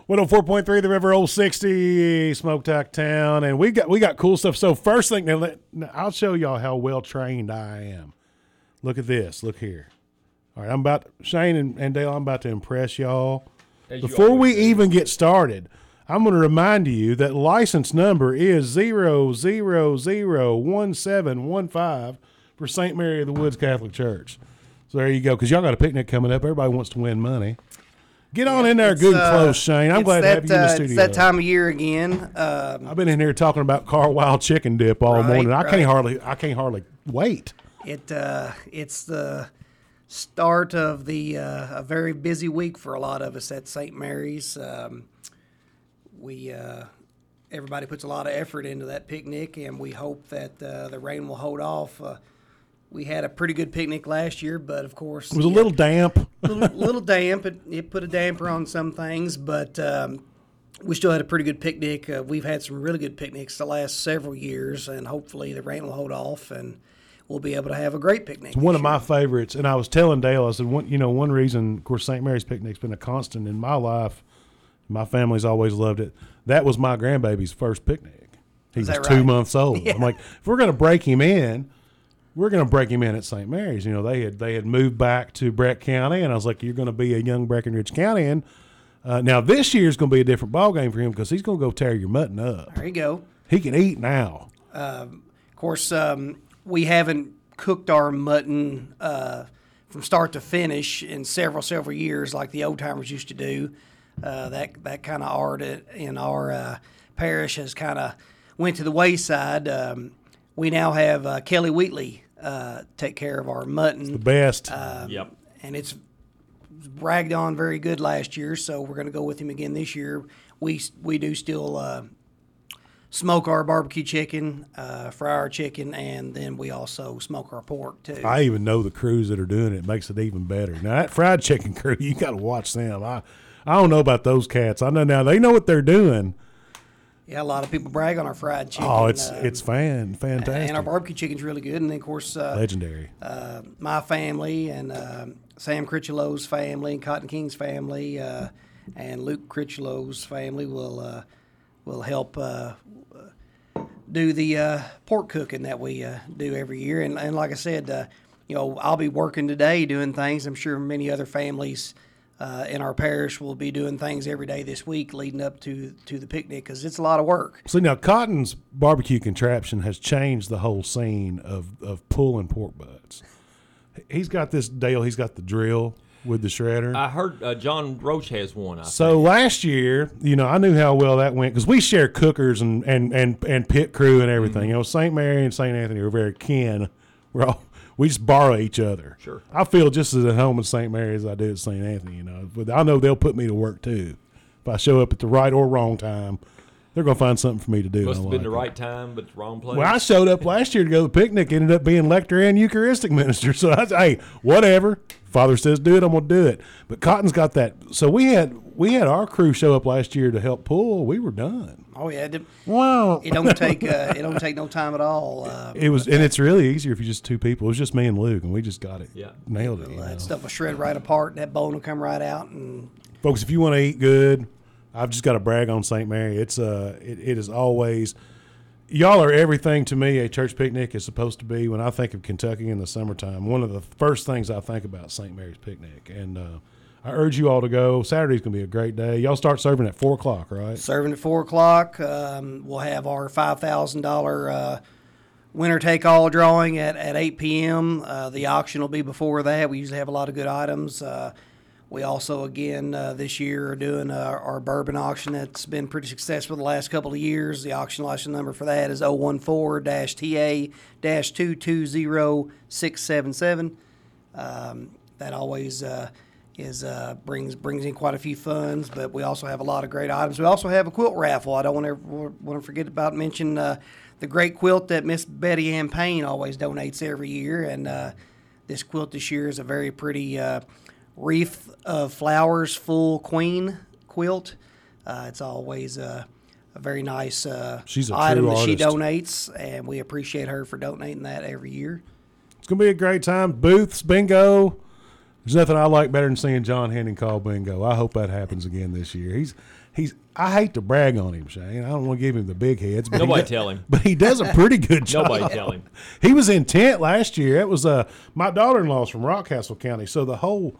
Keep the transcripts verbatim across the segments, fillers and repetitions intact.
one oh four point three The River, Old sixty, Smokestack Town, and we got we got cool stuff. So first thing, now, let, now I'll show y'all how well trained I am. Look at this. Look here. All right, I'm about Shane and, and Dale. I'm about to impress y'all. As Before we do. even get started, I'm going to remind you that license number is zero zero zero one seven one five for Saint Mary of the Woods Catholic Church. So there you go, because y'all got a picnic coming up. Everybody wants to win money. Get on Yeah, in there it's, good and uh, close, Shane. I'm glad that, to have you in the uh, studio. It's that time of year again. Um, I've been in here talking about Carlisle chicken dip all Right, morning. I right. can't hardly I can't hardly wait. it uh, it's the start of the uh, a very busy week for a lot of us at Saint Mary's. Um, we uh, everybody puts a lot of effort into that picnic, and we hope that uh, the rain will hold off. Uh, we had a pretty good picnic last year, but of course It was a yeah, little damp. little, little damp. It, it put a damper on some things, but um, we still had a pretty good picnic. Uh, we've had some really good picnics the last several years, and hopefully the rain will hold off and we'll be able to have a great picnic. One this of my year. favorites, and I was telling Dale, I said, one, you know, one reason, of course, Saint Mary's picnic's been a constant in my life. My family's always loved it. That was my grandbaby's first picnic. He Is was that two right? months old. Yeah. I'm like, if we're going to break him in, we're going to break him in at Saint Mary's. You know, they had they had moved back to Breck County, and I was like, you're going to be a young Breckenridge County. Uh, now, this year's going to be a different ballgame for him because he's going to go tear your mutton up. There you go. He can eat now. Of course, um, we haven't cooked our mutton uh, from start to finish in several, several years like the old timers used to do. Uh, that that kind of art in our uh, parish has kind of went to the wayside. Um, we now have uh, Kelly Wheatley uh, take care of our mutton. The best. Um, Yep. And it's bragged on very good last year, so we're going to go with him again this year. We we do still uh, smoke our barbecue chicken, uh, fry our chicken, and then we also smoke our pork too. I even know the crews that are doing it. It makes it even better. Now, that fried chicken crew, you got to watch them. I, I don't know about those cats. I know now they know what they're doing. Yeah, a lot of people brag on our fried chicken. Oh, it's uh, it's fan fantastic. and our barbecue chicken's really good. And then, of course, uh, Legendary. uh, my family and uh, Sam Critchlow's family and Cotton King's family uh, and Luke Critchlow's family will uh, will help uh, do the uh, pork cooking that we uh, do every year. And, and like I said, uh, you know, I'll be working today doing things. I'm sure many other families uh, in our parish will be doing things every day this week leading up to to the picnic because it's a lot of work. So now Cotton's barbecue contraption has changed the whole scene of, of pulling pork butts. He's got this Dale. He's got the drill with the shredder. I heard uh, John Roach has one. I So think. last year, you know, I knew how well that went because we share cookers and, and, and, and pit crew and everything. Mm-hmm. You know, Saint Mary and Saint Anthony are very kin. We're all we just borrow each other. Sure. I feel just as at home at Saint Mary as I do at Saint Anthony. You know, but I know they'll put me to work too. If I show up at the right or wrong time, they're gonna find something for me to do. Must I have been like the it. right time, but the wrong place. Well, I showed up last year to go to the picnic, ended up being lector and Eucharistic minister. So I said, hey, whatever. Father says do it, I'm gonna do it. But Cotton's got that. So we had we had our crew show up last year to help pull. We were done. Oh yeah, it, Wow. it don't take uh, it don't take no time at all. Uh, It was, and it's really easier if you just two people. It was just me and Luke, and we just got it. Yeah. Nailed it. You know? that stuff will shred right apart. That bone will come right out, and Folks, if you want to eat good, I've just got to brag on Saint Mary. It's uh, it, it is always. Y'all are everything to me a church picnic is supposed to be. When I think of Kentucky in the summertime, one of the first things I think about Saint Mary's picnic. And uh, I urge you all to go. Saturday's going to be a great day. Y'all start serving at four o'clock, right? serving at four o'clock. Um, we'll have our five thousand dollar uh, winner take all drawing at at eight p.m. Uh, the auction will be before that. We usually have a lot of good items. Uh, we also again uh, this year are doing uh, our bourbon auction that's been pretty successful the last couple of years. The auction license number for that is oh one four T A two two zero six seven seven. Um, that always uh, is uh, brings brings in quite a few funds, but we also have a lot of great items. We also have a quilt raffle. I don't want to want to forget about mention uh, the great quilt that Miss Betty Ann Payne always donates every year, and uh, this quilt this year is a very pretty uh, wreath of flowers, full queen quilt. Uh, it's always uh, a very nice uh, She's a item true that she artist. donates, and we appreciate her for donating that every year. It's going to be a great time. Booths, bingo. There's nothing I like better than seeing John Henning call bingo. I hope that happens again this year. He's he's. I hate to brag on him, Shane. I don't want to give him the big heads. But Nobody he, tell him. But he does a pretty good job. Nobody tell him. He was in tent last year. It was uh, my daughter-in-law's from Rockcastle County, so the whole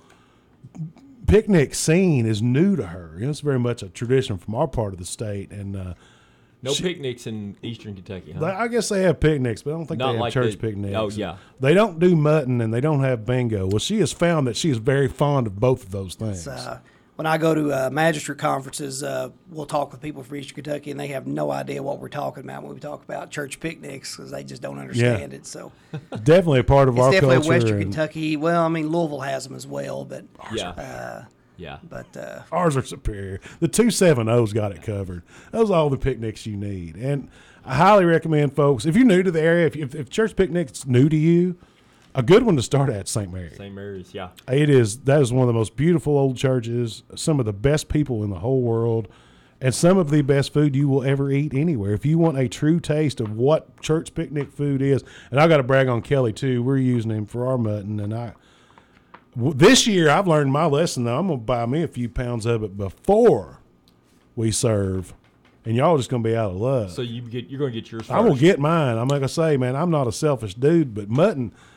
picnic scene is new to her. You know, it's very much a tradition from our part of the state, and uh, No she, picnics in Eastern Kentucky, huh? they, I guess they have picnics, but I don't think Not they have like church the- picnics. oh, yeah. They don't do mutton and they don't have bingo. Well, she has found that she is very fond of both of those things. Uh, when I go to uh, magistrate conferences, uh, we'll talk with people from Eastern Kentucky, and they have no idea what we're talking about when we talk about church picnics because they just don't understand it. So Definitely a part of it's our definitely culture. Western and Kentucky. Well, I mean Louisville has them as well, but Yeah. uh, yeah. but uh, Ours are superior. The two seven O's got it covered. Those are all the picnics you need. And I highly recommend, folks, if you're new to the area, if, if, if church picnic's new to you, a good one to start at Saint Mary. Saint Mary's, yeah. It is. That is one of the most beautiful old churches, some of the best people in the whole world, and some of the best food you will ever eat anywhere. If you want a true taste of what church picnic food is, and I got to brag on Kelly, too. We're using him for our mutton, and I w- this year I've learned my lesson, though. I'm going to buy me a few pounds of it before we serve, and y'all just going to be out of luck. So you get you're going to get yours first. I'm going to get mine. I'm going to say, man, I'm not a selfish dude, but mutton –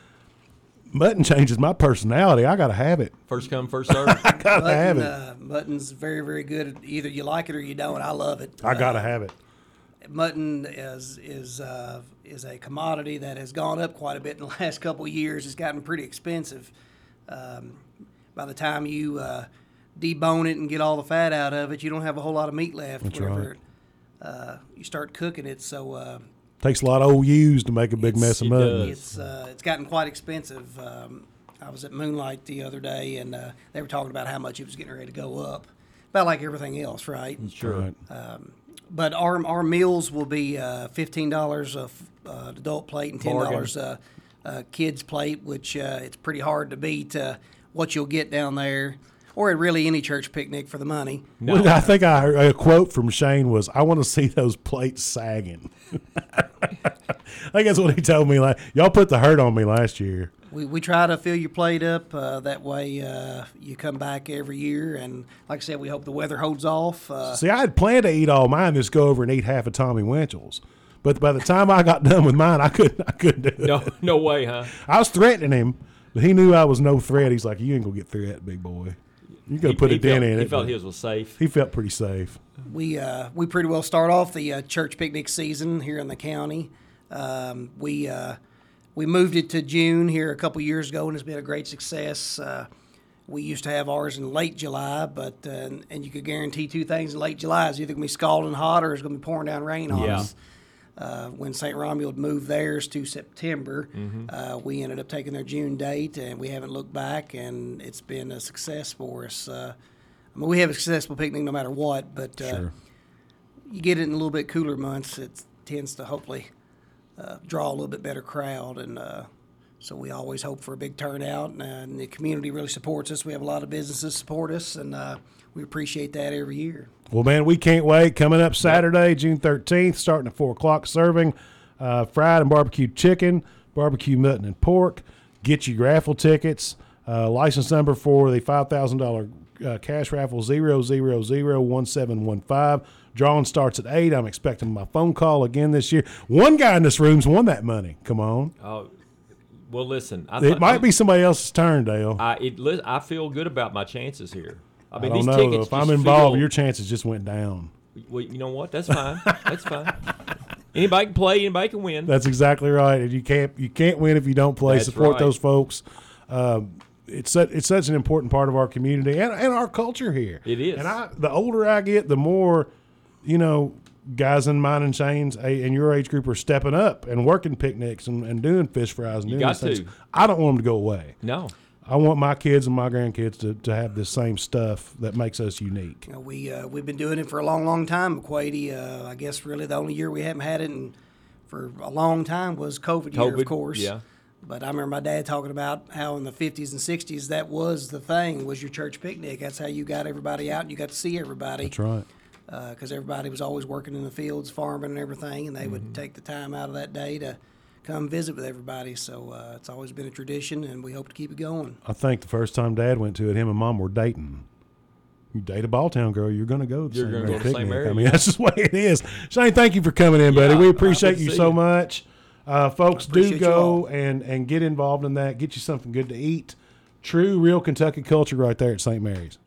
Mutton changes my personality. I got to have it. First come, first serve. I got to have mutton, it. uh, mutton's very, very good. Either you like it or you don't. I love it. I got to Uh, have it. Mutton is is uh, is a commodity that has gone up quite a bit in the last couple of years. It's gotten pretty expensive. Um, by the time you uh, debone it and get all the fat out of it, you don't have a whole lot of meat left. That's whenever right. uh, you start cooking it. So uh, Takes a lot of old U's to make a big It's- mess of it mutton. does. it's uh, it's gotten quite expensive. Um, I was at Moonlight the other day, and uh, they were talking about how much it was getting ready to go up, about like everything else, right? Sure. Right. But our our meals will be uh, fifteen dollars a f- uh, adult plate and ten dollars a, a kids plate, which uh, it's pretty hard to beat uh, what you'll get down there, or at really any church picnic for the money. No. Well, I think I heard, a quote from Shane was, "I want to see those plates sagging." I think that's what he told me. Like, y'all put the hurt on me last year. We, we try to fill your plate up. Uh, that way uh, you come back every year. And like I said, we hope the weather holds off. Uh, See, I had planned to eat all mine, just go over and eat half of Tommy Winchell's. But by the time I got done with mine, I couldn't. I couldn't do it. No, no way, huh? I was threatening him, but he knew I was no threat. He's like, "You ain't gonna get through that, big boy. You gotta He- put he a dent felt, in He it." felt but his was safe. he felt pretty safe. we uh, we pretty well start off the uh, church picnic season here in the county. Um, we uh, we moved it to June here a couple years ago, and it's been a great success. Uh, we used to have ours in late July, but uh, and, and you could guarantee two things in late July: it's either going to be scalding hot or it's going to be pouring down rain on Yeah. us. Uh, when Saint Romuald moved theirs to September, uh, we ended up taking their June date, and we haven't looked back, and it's been a success for us. Uh, I mean, we have a successful picnic no matter what, but uh, Sure. you get it in a little bit cooler months, it tends to hopefully uh, draw a little bit better crowd, and uh, so we always hope for a big turnout, and, uh, and the community really supports us. We have a lot of businesses support us, and uh, we appreciate that every year. Well, man, we can't wait. Coming up Saturday, June thirteenth, starting at four o'clock, serving uh, fried and barbecued chicken, barbecue mutton and pork. Get your raffle tickets. Uh, license number for the five thousand dollars uh, cash raffle, zero zero zero one seven one five. Drawing starts at eight. I'm expecting my phone call again this year. One guy in this room's won that money. Come on. Oh, well, listen. I It thought- might be somebody else's turn, Dale. I it. li- I feel good about my chances here. I I mean, don't these know. tickets. Though. If I'm just involved, feel- your chances just went down. Well, you know what? That's fine. That's fine. Anybody can play. Anybody can win. That's exactly right. And you can't you can't win if you don't play. That's Support right. those folks. Um, it's such, it's such an important part of our community and, and our culture here. It is. And I, the older I get, the more, you know, guys in mine and Shane's a- and your age group are stepping up and working picnics and, and doing fish fries and You doing got these things. to. I don't want them to go away. No. I want my kids and my grandkids to, to have the same stuff that makes us unique. You know, we uh, we've been doing it for a long, long time. McQuady, uh, I guess, really the only year we haven't had it in, for a long time was COVID, year, COVID, of course. yeah. But I remember my dad talking about how in the fifties and sixties that was the thing, was your church picnic. That's how you got everybody out and you got to see everybody. That's right. Because everybody was always working in the fields, farming and everything, and they Mm-hmm. would take the time out of that day to come visit with everybody. So uh, it's always been a tradition, and we hope to keep it going. I think the first time Dad went to it, him and Mom were dating. You date a Balltown girl, you're going to go to the You're Saint gonna Mary go to Saint picnic. Mary, I mean, yeah. that's just the way it is. Shane, thank you for coming in, buddy. Yeah, We I appreciate would you see so you. much. Uh, folks, do Appreciate you go all. and, and get involved in that. Get you something good to eat. True, real Kentucky culture right there at Saint Mary's.